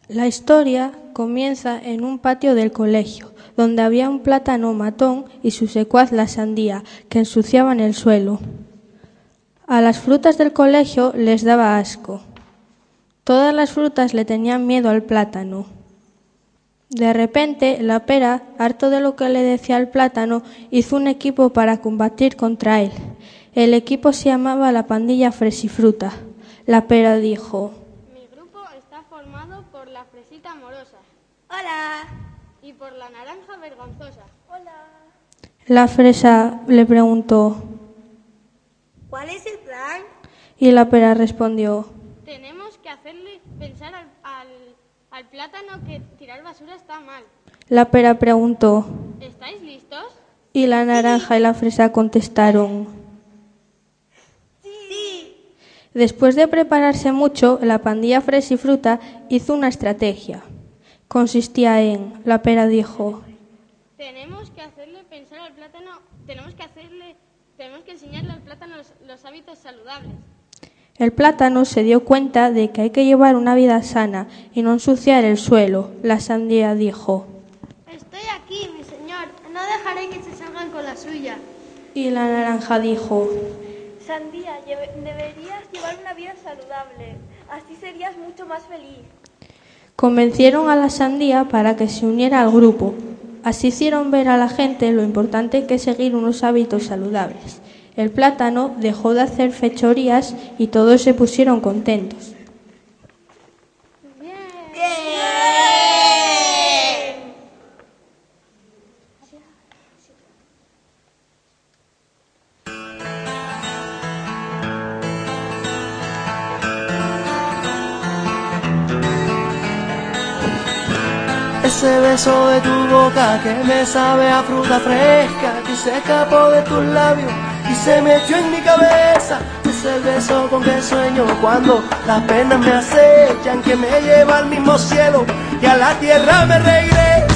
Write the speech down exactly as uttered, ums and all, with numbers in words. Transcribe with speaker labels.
Speaker 1: La historia comienza en un patio del colegio, donde había un plátano matón y su secuaz la sandía, que ensuciaban el suelo. A las frutas del colegio les daba asco. Todas las frutas le tenían miedo al plátano. De repente, la pera, harto de lo que le decía el plátano, hizo un equipo para combatir contra él. El equipo se llamaba la pandilla Fresifruta. La pera dijo:
Speaker 2: mi grupo está formado por la fresita amorosa.
Speaker 3: ¡Hola!
Speaker 2: Y por la naranja vergonzosa.
Speaker 3: ¡Hola!
Speaker 1: La fresa le preguntó:
Speaker 3: ¿cuál es el plan?
Speaker 1: Y la pera respondió:
Speaker 2: tenemos que hacerle pensar al, al, al plátano que tirar basura está mal.
Speaker 1: La pera preguntó:
Speaker 2: ¿estáis listos?
Speaker 1: Y la naranja y la fresa contestaron:
Speaker 3: sí.
Speaker 1: Después de prepararse mucho, la pandilla Fresifruta hizo una estrategia. Consistía en, la pera dijo:
Speaker 2: tenemos que hacerle pensar al plátano, tenemos que hacerle, tenemos que enseñarle al plátano los, los hábitos saludables.
Speaker 1: El plátano se dio cuenta de que hay que llevar una vida sana y no ensuciar el suelo. La sandía dijo:
Speaker 2: estoy aquí, mi señor, no dejaré que se salgan con la suya.
Speaker 1: Y la naranja dijo:
Speaker 3: Sandía, deberías llevar una vida saludable, así serías mucho más feliz.
Speaker 1: Convencieron a la sandía para que se uniera al grupo. Así hicieron ver a la gente lo importante que es seguir unos hábitos saludables. El plátano dejó de hacer fechorías y todos se pusieron contentos.
Speaker 3: ¡Bien!
Speaker 4: Ese beso de tu boca que me sabe a fruta fresca, que se escapó de tus labios y se metió en mi cabeza. Ese beso con que sueño cuando las penas me acechan, que me lleva al mismo cielo y a la tierra me regresa.